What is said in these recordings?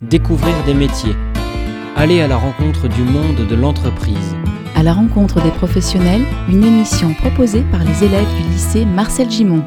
Découvrir des métiers. Aller à la rencontre du monde de l'entreprise. À la rencontre des professionnels, une émission proposée par les élèves du lycée Marcel Gimond.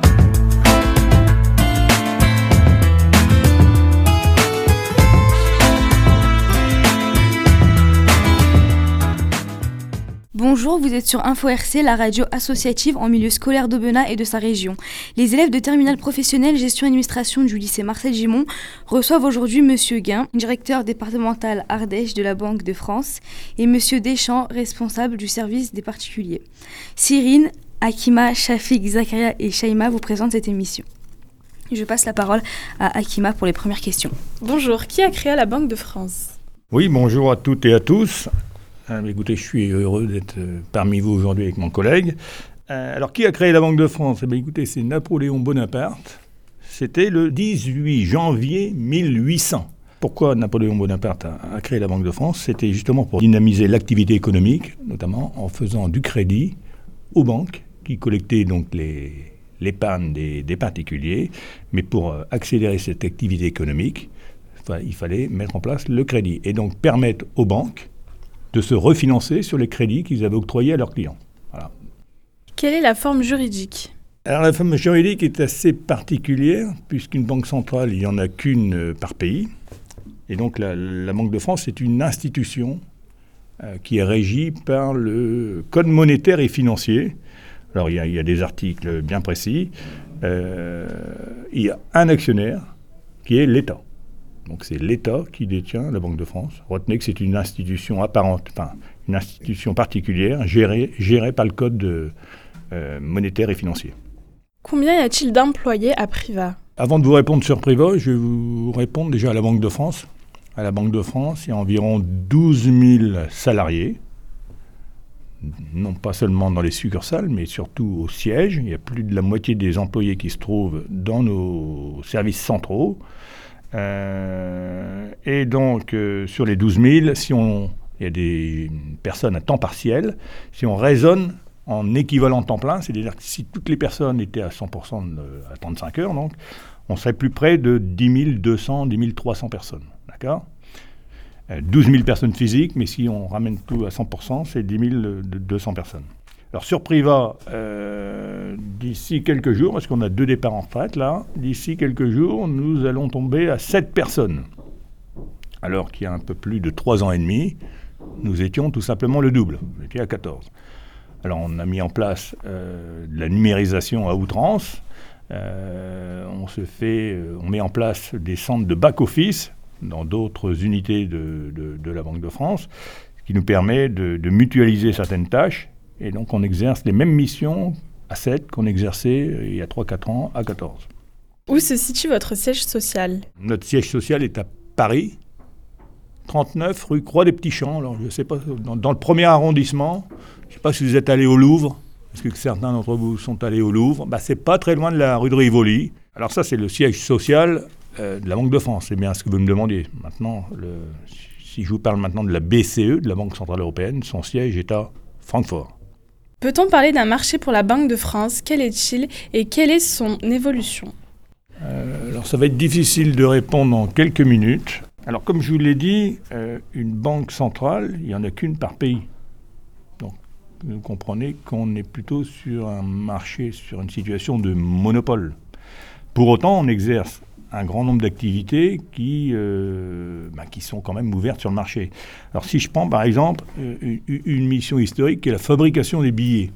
Bonjour, vous êtes sur Info RC, la radio associative en milieu scolaire d'Aubenas et de sa région. Les élèves de terminale professionnelle gestion et administration du lycée Marcel Gimond reçoivent aujourd'hui Monsieur Guin, directeur départemental Ardèche de la Banque de France, et Monsieur Deschamps, responsable du service des particuliers. Cyrine, Hakima, Shafik, Zakaria et Shaima vous présentent cette émission. Je passe la parole à Hakima pour les premières questions. Bonjour, qui a créé la Banque de France ? Oui, bonjour à toutes et à tous. Écoutez, je suis heureux d'être parmi vous aujourd'hui avec mon collègue. Alors, qui a créé la Banque de France ? Écoutez, c'est Napoléon Bonaparte. C'était le 18 janvier 1800. Pourquoi Napoléon Bonaparte a créé la Banque de France ? C'était justement pour dynamiser l'activité économique, notamment en faisant du crédit aux banques qui collectaient donc l'épargne des particuliers. Mais pour accélérer cette activité économique, il fallait mettre en place le crédit et donc permettre aux banques de se refinancer sur les crédits qu'ils avaient octroyés à leurs clients. Voilà. Quelle est la forme juridique ? Alors la forme juridique est assez particulière, puisqu'une banque centrale, il n'y en a qu'une par pays. Et donc la Banque de France est une institution qui est régie par le Code monétaire et financier. Alors il y a des articles bien précis. Il y a un actionnaire qui est l'État. Donc c'est l'État qui détient la Banque de France. Retenez que c'est une institution apparente, une institution particulière gérée par le Code monétaire et financier. Combien y a-t-il d'employés à Priva ? Avant de vous répondre sur Priva, je vais vous répondre déjà à la Banque de France. À la Banque de France, il y a environ 12 000 salariés, non pas seulement dans les succursales, mais surtout au siège. Il y a plus de la moitié des employés qui se trouvent dans nos services centraux. Et donc, sur les 12 000, il y a des personnes à temps partiel. Si on raisonne en équivalent temps plein, c'est-à-dire que si toutes les personnes étaient à 100% à 35 heures, donc, on serait plus près de 10 200, 10 300 personnes. D'accord ? 12 000 personnes physiques, mais si on ramène tout à 100%, c'est 10 200 personnes. Alors sur Priva, d'ici quelques jours, parce qu'on a 2 départs en retraite là, d'ici quelques jours, nous allons tomber à 7 personnes. Alors qu'il y a un peu plus de 3 ans et demi, nous étions tout simplement le double, on était à 14. Alors on a mis en place de la numérisation à outrance, on met en place des centres de back-office dans d'autres unités de la Banque de France, ce qui nous permet de mutualiser certaines tâches. Et donc, on exerce les mêmes missions à 7 qu'on exerçait il y a 3-4 ans à 14. Où se situe votre siège social ? Notre siège social est à Paris, 39 rue Croix-des-Petits-Champs. Alors, je ne sais pas, dans le premier arrondissement, je ne sais pas si vous êtes allé au Louvre, parce que certains d'entre vous sont allés au Louvre. C'est pas très loin de la rue de Rivoli. Alors ça, c'est le siège social de la Banque de France. C'est bien ce que vous me demandiez. Maintenant, si je vous parle maintenant de la BCE, de la Banque Centrale Européenne, son siège est à Francfort. Peut-on parler d'un marché pour la Banque de France ? Quel est-il et quelle est son évolution ? Alors ça va être difficile de répondre en quelques minutes. Alors comme je vous l'ai dit, une banque centrale, il n'y en a qu'une par pays. Donc vous comprenez qu'on est plutôt sur un marché, sur une situation de monopole. Pour autant, on exerce un grand nombre d'activités qui sont quand même ouvertes sur le marché. Alors si je prends par exemple une mission historique qui est la fabrication des billets,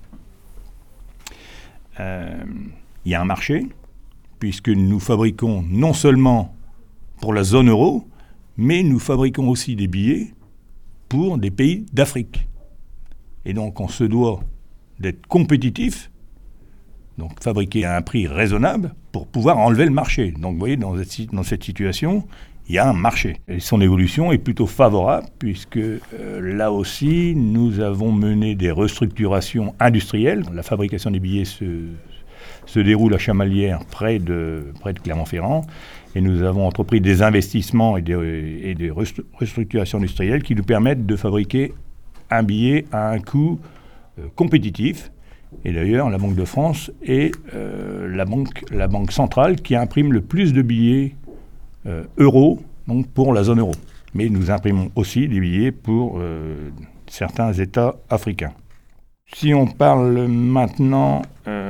il y a un marché, puisque nous fabriquons non seulement pour la zone euro, mais nous fabriquons aussi des billets pour des pays d'Afrique. Et donc on se doit d'être compétitif, donc fabriquer à un prix raisonnable pour pouvoir enlever le marché. Donc vous voyez, dans cette situation, il y a un marché. Et son évolution est plutôt favorable, puisque là aussi, nous avons mené des restructurations industrielles. La fabrication des billets se déroule à Chamalières, près de Clermont-Ferrand, et nous avons entrepris des investissements et des restructurations industrielles qui nous permettent de fabriquer un billet à un coût compétitif. Et d'ailleurs, la Banque de France est la banque centrale qui imprime le plus de billets euros donc pour la zone euro. Mais nous imprimons aussi des billets pour certains États africains. Si on parle maintenant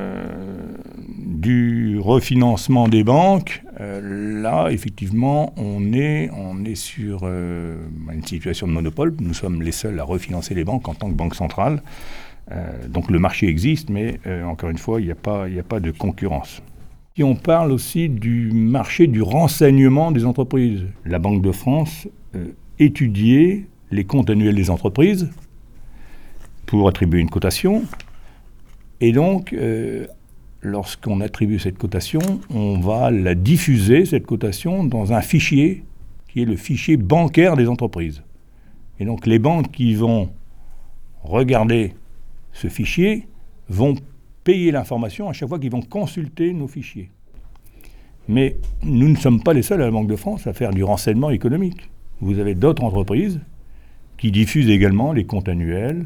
du refinancement des banques, là, effectivement, on est sur une situation de monopole. Nous sommes les seuls à refinancer les banques en tant que banque centrale. Donc le marché existe, mais encore une fois, il n'y a pas de concurrence. Et on parle aussi du marché du renseignement des entreprises. La Banque de France étudiait les comptes annuels des entreprises pour attribuer une cotation. Et donc, lorsqu'on attribue cette cotation, on va la diffuser, cette cotation, dans un fichier qui est le fichier bancaire des entreprises. Et donc, les banques qui vont regarder ce fichier vont payer l'information à chaque fois qu'ils vont consulter nos fichiers. Mais nous ne sommes pas les seuls à la Banque de France à faire du renseignement économique. Vous avez d'autres entreprises qui diffusent également les comptes annuels.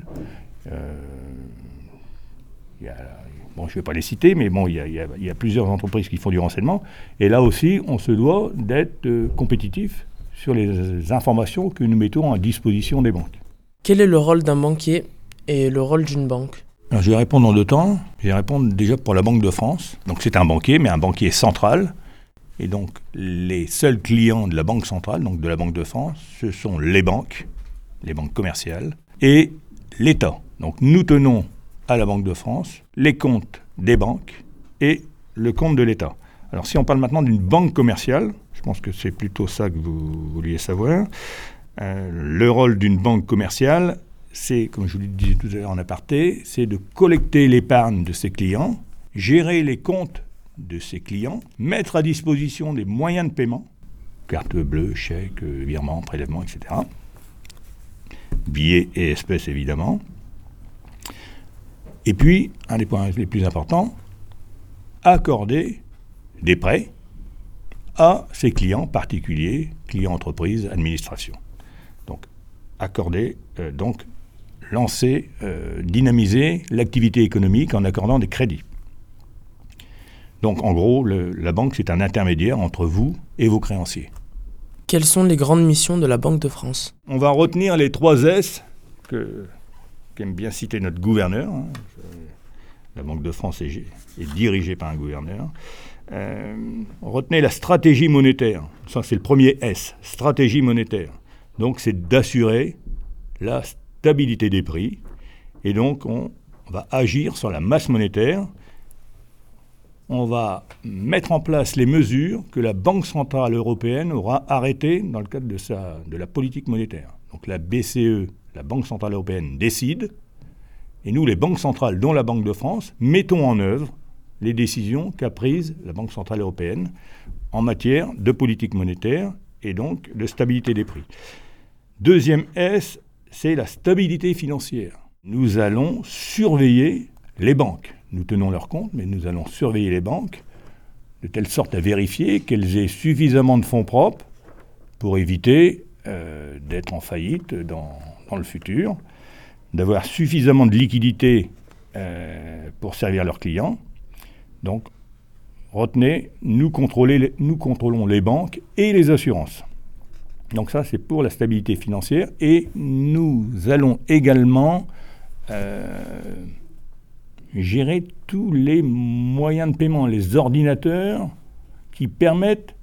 Je ne vais pas les citer, mais bon, il y a plusieurs entreprises qui font du renseignement. Et là aussi, on se doit d'être compétitif sur les informations que nous mettons à disposition des banques. Quel est le rôle d'un banquier et le rôle d'une banque ? Alors, je vais répondre en deux temps. Je vais répondre déjà pour la Banque de France. Donc c'est un banquier, mais un banquier central. Et donc les seuls clients de la Banque centrale, donc de la Banque de France, ce sont les banques commerciales, et l'État. Donc nous tenons à la Banque de France les comptes des banques et le compte de l'État. Alors si on parle maintenant d'une banque commerciale, je pense que c'est plutôt ça que vous vouliez savoir, le rôle d'une banque commerciale, c'est, comme je vous le disais tout à l'heure en aparté, c'est de collecter l'épargne de ses clients, gérer les comptes de ses clients, mettre à disposition des moyens de paiement, carte bleue, chèque, virement, prélèvement, etc. Billets et espèces, évidemment. Et puis, un des points les plus importants, accorder des prêts à ses clients particuliers, clients entreprises, administration. Donc, accorder, lancer, dynamiser l'activité économique en accordant des crédits. Donc, en gros, la banque, c'est un intermédiaire entre vous et vos créanciers. Quelles sont les grandes missions de la Banque de France ? On va retenir les 3 S qu'aime bien citer notre gouverneur. La Banque de France est dirigée par un gouverneur. Retenez la stratégie monétaire. Ça, c'est le premier S, stratégie monétaire. Donc, c'est d'assurer la stabilité des prix. Et donc, on va agir sur la masse monétaire. On va mettre en place les mesures que la Banque centrale européenne aura arrêtées dans le cadre de la politique monétaire. Donc la BCE, la Banque centrale européenne, décide, et nous, les banques centrales, dont la Banque de France, mettons en œuvre les décisions qu'a prises la Banque centrale européenne en matière de politique monétaire et donc de stabilité des prix. Deuxième S, c'est la stabilité financière. Nous allons surveiller les banques. Nous tenons leurs comptes, mais nous allons surveiller les banques de telle sorte à vérifier qu'elles aient suffisamment de fonds propres pour éviter d'être en faillite dans le futur, d'avoir suffisamment de liquidités pour servir leurs clients. Donc, retenez, nous contrôlons les banques et les assurances. Donc ça, c'est pour la stabilité financière. Et nous allons également gérer tous les moyens de paiement, les ordinateurs qui permettent,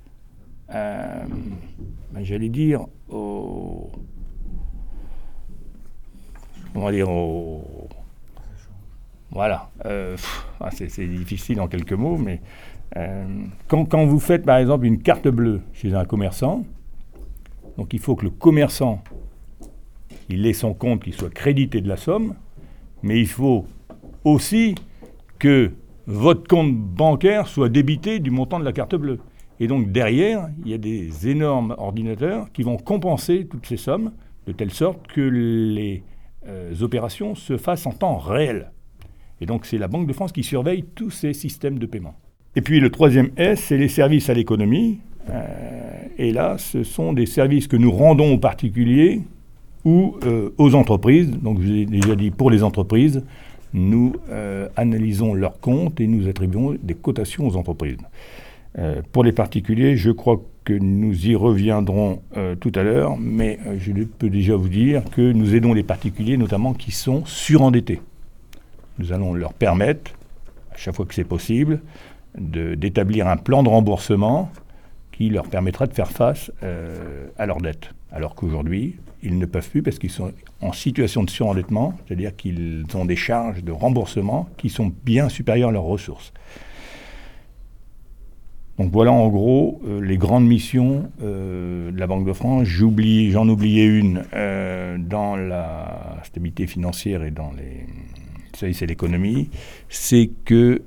c'est difficile en quelques mots, mais quand vous faites par exemple une carte bleue chez un commerçant, donc il faut que le commerçant il ait son compte qui soit crédité de la somme, mais il faut aussi que votre compte bancaire soit débité du montant de la carte bleue. Et donc derrière, il y a des énormes ordinateurs qui vont compenser toutes ces sommes de telle sorte que les opérations se fassent en temps réel. Et donc c'est la Banque de France qui surveille tous ces systèmes de paiement. Et puis le troisième S, c'est les services à l'économie. Et là, ce sont des services que nous rendons aux particuliers ou aux entreprises. Donc je vous ai déjà dit, pour les entreprises, nous analysons leurs comptes et nous attribuons des cotations aux entreprises. Pour les particuliers, je crois que nous y reviendrons tout à l'heure, mais je peux déjà vous dire que nous aidons les particuliers, notamment qui sont surendettés. Nous allons leur permettre, à chaque fois que c'est possible, d'établir un plan de remboursement qui leur permettra de faire face à leurs dettes. Alors qu'aujourd'hui, ils ne peuvent plus parce qu'ils sont en situation de surendettement, c'est-à-dire qu'ils ont des charges de remboursement qui sont bien supérieures à leurs ressources. Donc voilà en gros les grandes missions de la Banque de France. J'en oubliais une dans la stabilité financière et dans les services et l'économie, c'est que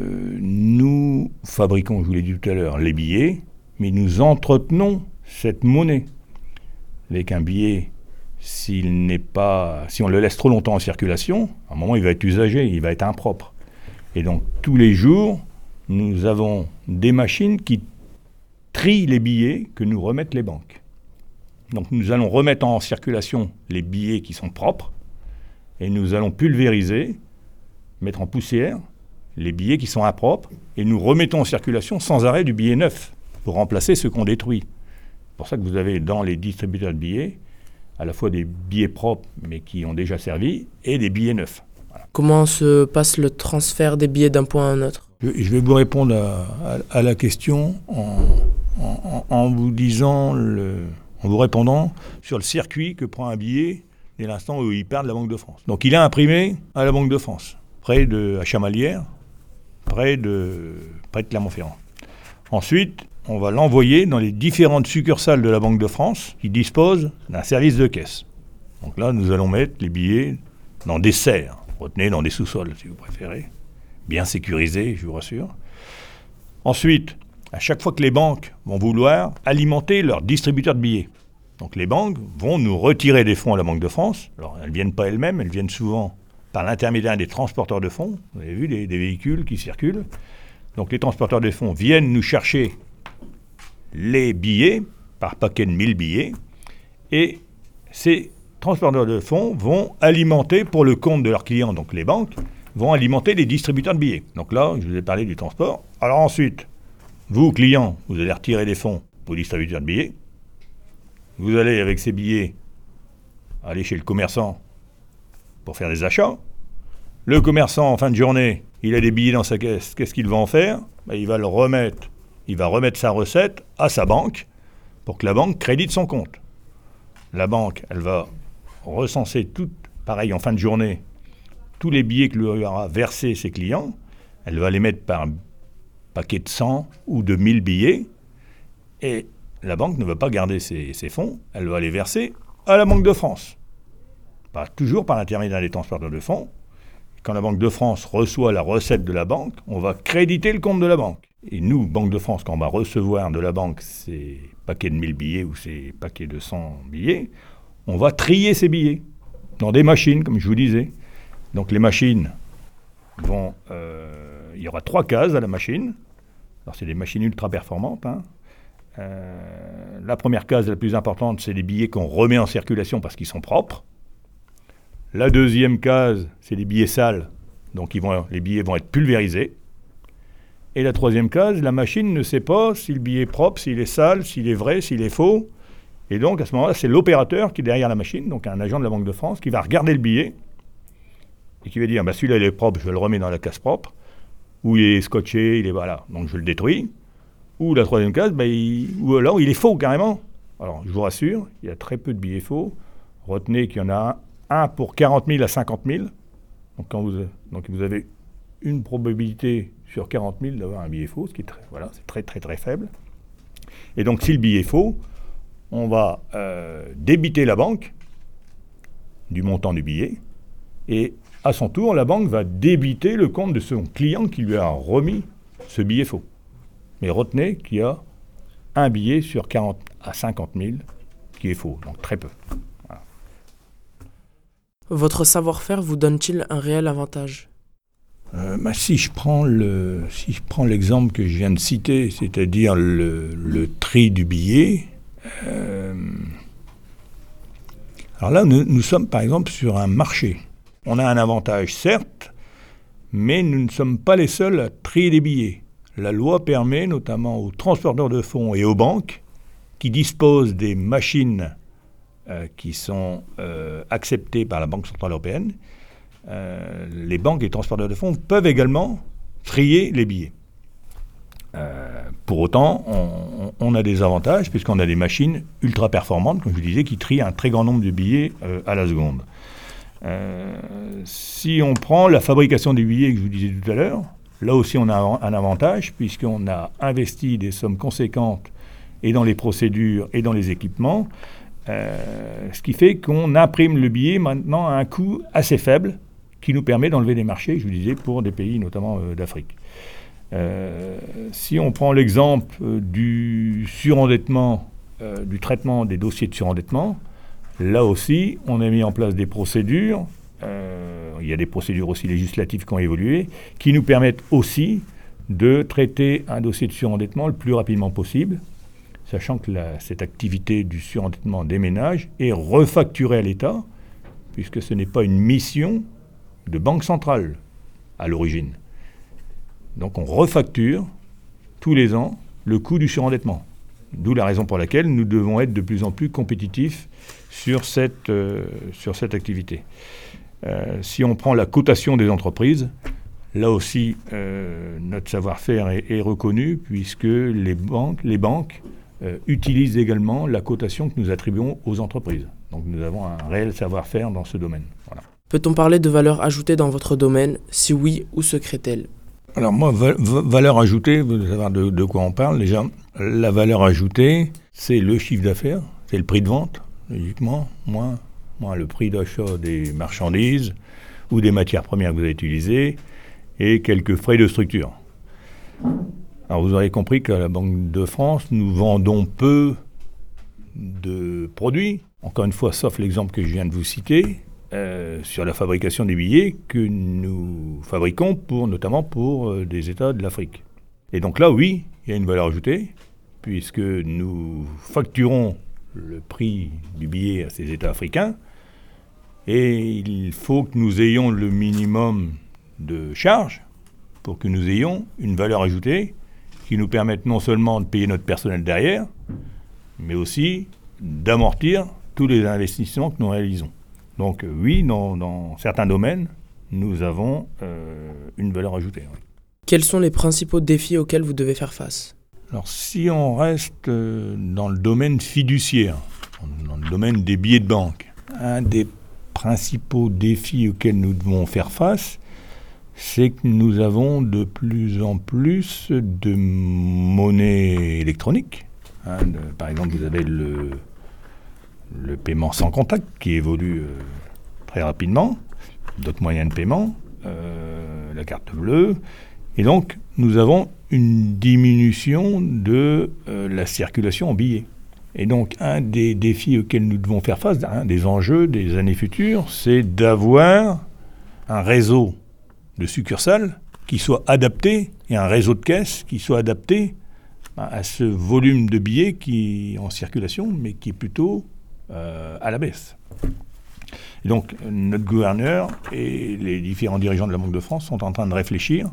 nous fabriquons, je vous l'ai dit tout à l'heure, les billets, mais nous entretenons cette monnaie. Avec un billet, si on le laisse trop longtemps en circulation, à un moment il va être usagé, il va être impropre. Et donc tous les jours, nous avons des machines qui trient les billets que nous remettent les banques. Donc nous allons remettre en circulation les billets qui sont propres et nous allons pulvériser, mettre en poussière les billets qui sont impropres et nous remettons en circulation sans arrêt du billet neuf pour remplacer ceux qu'on détruit. C'est pour ça que vous avez dans les distributeurs de billets à la fois des billets propres mais qui ont déjà servi et des billets neufs. Voilà. Comment se passe le transfert des billets d'un point à un autre ? Je vais vous répondre à la question en vous répondant sur le circuit que prend un billet dès l'instant où il part de la Banque de France. Donc il est imprimé à la Banque de France, à Chamalières, près de Clermont-Ferrand. Ensuite, on va l'envoyer dans les différentes succursales de la Banque de France qui disposent d'un service de caisse. Donc là, nous allons mettre les billets dans des serres, retenez dans des sous-sols si vous préférez, bien sécurisés, je vous rassure. Ensuite, à chaque fois que les banques vont vouloir alimenter leurs distributeurs de billets, donc les banques vont nous retirer des fonds à la Banque de France. Alors elles ne viennent pas elles-mêmes, elles viennent souvent par l'intermédiaire des transporteurs de fonds. Vous avez vu des véhicules qui circulent. Donc les transporteurs de fonds viennent nous chercher les billets, par paquet de 1000 billets, et ces transporteurs de fonds vont alimenter pour le compte de leurs clients, donc les banques, vont alimenter les distributeurs de billets. Donc là, je vous ai parlé du transport. Alors ensuite, vous, clients, vous allez retirer des fonds aux distributeurs de billets. Vous allez, avec ces billets, aller chez le commerçant pour faire des achats. Le commerçant, en fin de journée, il a des billets dans sa caisse. Qu'est-ce qu'il va en faire ? Il va remettre sa recette à sa banque pour que la banque crédite son compte. La banque, elle va recenser pareil en fin de journée, tous les billets que lui aura versés ses clients. Elle va les mettre par paquet de 100 ou de 1000 billets. Et la banque ne va pas garder ses fonds, elle va les verser à la Banque de France. Pas toujours par l'intermédiaire des transporteurs de fonds. Quand la Banque de France reçoit la recette de la banque, on va créditer le compte de la banque. Et nous, Banque de France, quand on va recevoir de la banque ces paquets de 1000 billets ou ces paquets de 100 billets, on va trier ces billets dans des machines, comme je vous disais. Donc les machines vont... il y aura 3 cases à la machine. Alors c'est des machines ultra performantes. La première case la plus importante, c'est les billets qu'on remet en circulation parce qu'ils sont propres. La deuxième case, c'est les billets sales, donc les billets vont être pulvérisés. Et la troisième case, la machine ne sait pas si le billet est propre, s'il est sale, s'il est vrai, s'il est faux. Et donc à ce moment-là, c'est l'opérateur qui est derrière la machine, donc un agent de la Banque de France, qui va regarder le billet et qui va dire celui-là il est propre, je le remets dans la case propre, ou il est scotché, voilà, donc je le détruis. Ou la troisième case, ou alors il est faux carrément. Alors je vous rassure, il y a très peu de billets faux. Retenez qu'il y en a un pour 40 000 à 50 000. Donc vous avez une probabilité sur 40 000 d'avoir un billet faux, ce qui est c'est très très très faible. Et donc si le billet est faux, on va débiter la banque du montant du billet, et à son tour, la banque va débiter le compte de son client qui lui a remis ce billet faux. Mais retenez qu'il y a un billet sur 40 à 50 000 qui est faux, donc très peu. Voilà. Votre savoir-faire vous donne-t-il un réel avantage ? Si je prends l'exemple que je viens de citer, c'est-à-dire le tri du billet, alors là, nous sommes par exemple sur un marché. On a un avantage, certes, mais nous ne sommes pas les seuls à trier les billets. la loi permet notamment aux transporteurs de fonds et aux banques qui disposent des machines qui sont acceptées par la Banque centrale européenne. Les banques et transporteurs de fonds peuvent également trier les billets. Pour autant, on a des avantages puisqu'on a des machines ultra performantes, comme je vous disais, qui trient un très grand nombre de billets à la seconde. Si on prend la fabrication des billets que je vous disais tout à l'heure, là aussi on a un avantage puisqu'on a investi des sommes conséquentes et dans les procédures et dans les équipements, ce qui fait qu'on imprime le billet maintenant à un coût assez faible qui nous permet d'enlever des marchés, je vous disais, pour des pays notamment d'Afrique. Si on prend l'exemple du surendettement, du traitement des dossiers de surendettement, là aussi, on a mis en place des procédures, il y a des procédures aussi législatives qui ont évolué, qui nous permettent aussi de traiter un dossier de surendettement le plus rapidement possible, sachant que cette activité du surendettement des ménages est refacturée à l'État, puisque ce n'est pas une mission de banque centrale à l'origine. Donc on refacture tous les ans le coût du surendettement. D'où la raison pour laquelle nous devons être de plus en plus compétitifs sur cette activité. Si on prend la cotation des entreprises, là aussi notre savoir-faire est reconnu puisque les banques utilisent également la cotation que nous attribuons aux entreprises. Donc nous avons un réel savoir-faire dans ce domaine. Voilà. Peut-on parler de valeur ajoutée dans votre domaine? Si oui, où se crée-t-elle? Alors moi, valeur ajoutée, vous devez savoir de quoi on parle déjà. La valeur ajoutée, c'est le chiffre d'affaires, c'est le prix de vente, logiquement, moins le prix d'achat des marchandises ou des matières premières que vous avez utilisées et quelques frais de structure. Alors vous aurez compris qu'à la Banque de France, nous vendons peu de produits. Encore une fois, sauf l'exemple que je viens de vous citer, sur la fabrication des billets que nous fabriquons notamment pour des États de l'Afrique. Et donc là, oui, il y a une valeur ajoutée, puisque nous facturons le prix du billet à ces États africains, et il faut que nous ayons le minimum de charges pour que nous ayons une valeur ajoutée qui nous permette non seulement de payer notre personnel derrière, mais aussi d'amortir tous les investissements que nous réalisons. Donc oui, dans certains domaines, nous avons une valeur ajoutée. Oui. Quels sont les principaux défis auxquels vous devez faire face? Alors si on reste dans le domaine fiduciaire, dans le domaine des billets de banque, un des principaux défis auxquels nous devons faire face, c'est que nous avons de plus en plus de monnaie électronique. Par exemple, vous avez le paiement sans contact qui évolue très rapidement, d'autres moyens de paiement, la carte bleue. Et donc, nous avons une diminution de la circulation en billets. Et donc, un des défis auxquels nous devons faire face, un des enjeux des années futures, c'est d'avoir un réseau de succursales qui soit adapté et un réseau de caisses qui soit adapté à ce volume de billets qui est en circulation, mais qui est plutôt à la baisse. Et donc, notre gouverneur et les différents dirigeants de la Banque de France sont en train de réfléchir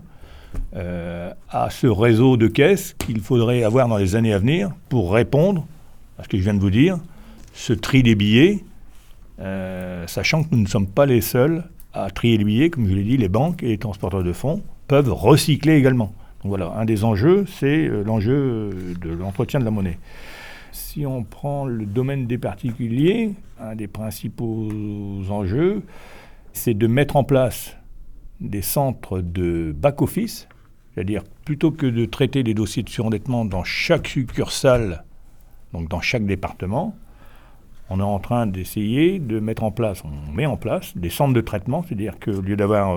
à ce réseau de caisses qu'il faudrait avoir dans les années à venir pour répondre à ce que je viens de vous dire, ce tri des billets, sachant que nous ne sommes pas les seuls à trier les billets, comme je l'ai dit, les banques et les transporteurs de fonds peuvent recycler également. Donc voilà, un des enjeux, c'est l'enjeu de l'entretien de la monnaie. Si on prend le domaine des particuliers, un des principaux enjeux, c'est de mettre en place des centres de back-office, c'est-à-dire plutôt que de traiter les dossiers de surendettement dans chaque succursale, donc dans chaque département, on est en train d'essayer de mettre en place, on met en place des centres de traitement, c'est-à-dire qu'au lieu d'avoir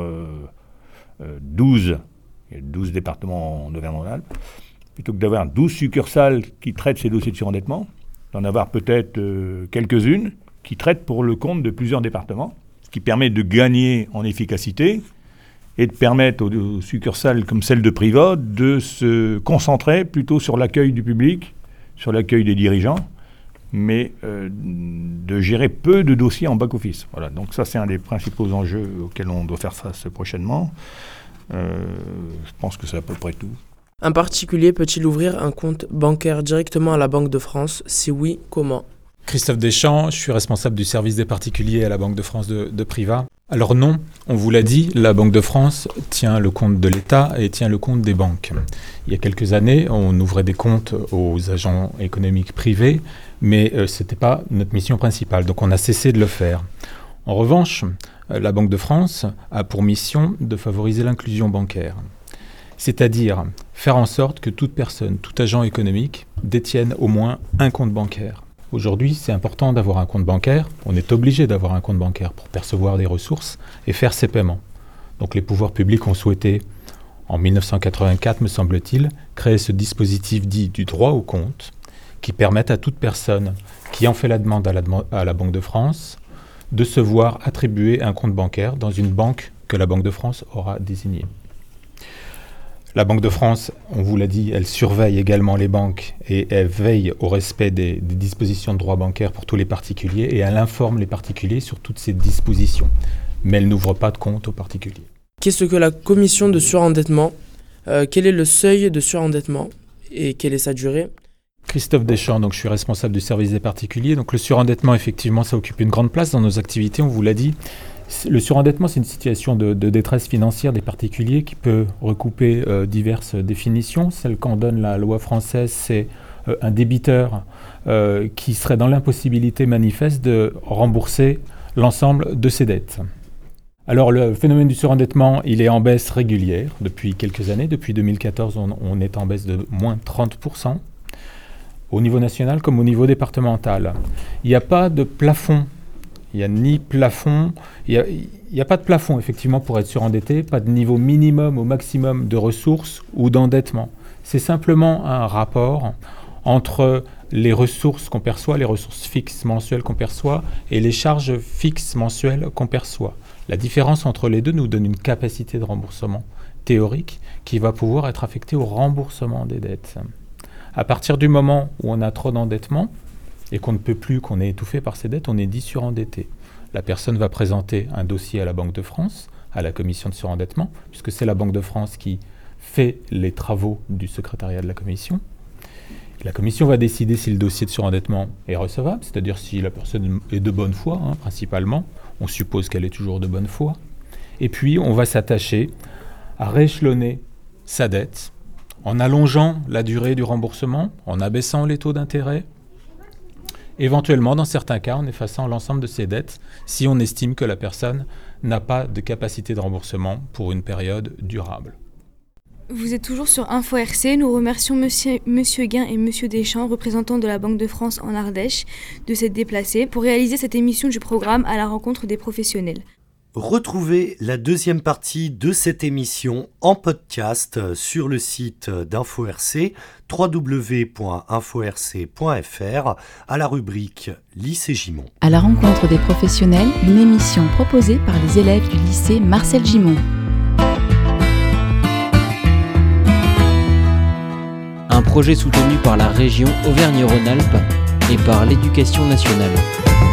12 départements en Auvergne-Rhône-Alpes, plutôt que d'avoir 12 succursales qui traitent ces dossiers de surendettement, d'en avoir peut-être quelques-unes qui traitent pour le compte de plusieurs départements, ce qui permet de gagner en efficacité et de permettre aux succursales comme celle de Privat de se concentrer plutôt sur l'accueil du public, sur l'accueil des dirigeants, mais de gérer peu de dossiers en back-office. Voilà, donc ça c'est un des principaux enjeux auxquels on doit faire face prochainement. Je pense que c'est à peu près tout. Un particulier peut-il ouvrir un compte bancaire directement à la Banque de France? Si oui, comment? Christophe Deschamps, je suis responsable du service des particuliers à la Banque de France de Privas. Alors non, on vous l'a dit, la Banque de France tient le compte de l'État et tient le compte des banques. Il y a quelques années, on ouvrait des comptes aux agents économiques privés, mais ce n'était pas notre mission principale, donc on a cessé de le faire. En revanche, la Banque de France a pour mission de favoriser l'inclusion bancaire, c'est-à-dire faire en sorte que toute personne, tout agent économique détienne au moins un compte bancaire. Aujourd'hui, c'est important d'avoir un compte bancaire. On est obligé d'avoir un compte bancaire pour percevoir des ressources et faire ses paiements. Donc les pouvoirs publics ont souhaité, en 1984 me semble-t-il, créer ce dispositif dit du droit au compte qui permette à toute personne qui en fait la demande à la Banque de France de se voir attribuer un compte bancaire dans une banque que la Banque de France aura désignée. La Banque de France, on vous l'a dit, elle surveille également les banques et elle veille au respect des dispositions de droit bancaire pour tous les particuliers et elle informe les particuliers sur toutes ces dispositions. Mais elle n'ouvre pas de compte aux particuliers. Qu'est-ce que la commission de surendettement? Quel est le seuil de surendettement et quelle est sa durée? Christophe Deschamps, donc je suis responsable du service des particuliers. Donc le surendettement, effectivement, ça occupe une grande place dans nos activités, on vous l'a dit. Le surendettement, c'est une situation de détresse financière des particuliers qui peut recouper diverses définitions. Celle qu'en donne la loi française, c'est un débiteur qui serait dans l'impossibilité manifeste de rembourser l'ensemble de ses dettes. Alors le phénomène du surendettement, il est en baisse régulière depuis quelques années. Depuis 2014, on est en baisse de moins 30%, au niveau national comme au niveau départemental. Il n'y a pas de plafond. Il n'y a ni plafond, il n'y a pas de plafond effectivement pour être surendetté, pas de niveau minimum ou maximum de ressources ou d'endettement. C'est simplement un rapport entre les ressources qu'on perçoit, les ressources fixes mensuelles qu'on perçoit et les charges fixes mensuelles qu'on perçoit. La différence entre les deux nous donne une capacité de remboursement théorique qui va pouvoir être affectée au remboursement des dettes. À partir du moment où on a trop d'endettement, et qu'on ne peut plus, qu'on est étouffé par ses dettes, on est dit surendetté. La personne va présenter un dossier à la Banque de France, à la commission de surendettement, puisque c'est la Banque de France qui fait les travaux du secrétariat de la commission. La commission va décider si le dossier de surendettement est recevable, c'est-à-dire si la personne est de bonne foi, principalement. On suppose qu'elle est toujours de bonne foi. Et puis, on va s'attacher à rééchelonner sa dette en allongeant la durée du remboursement, en abaissant les taux d'intérêt, éventuellement, dans certains cas, en effaçant l'ensemble de ses dettes, si on estime que la personne n'a pas de capacité de remboursement pour une période durable. Vous êtes toujours sur Info RC. Nous remercions Monsieur Guin et Monsieur Deschamps, représentants de la Banque de France en Ardèche, de s'être déplacés pour réaliser cette émission du programme à la rencontre des professionnels. Retrouvez la deuxième partie de cette émission en podcast sur le site d'Info RC, www.inforc.fr, à la rubrique Lycée Gimont. À la rencontre des professionnels, une émission proposée par les élèves du lycée Marcel Gimont. Un projet soutenu par la région Auvergne-Rhône-Alpes et par l'Éducation nationale.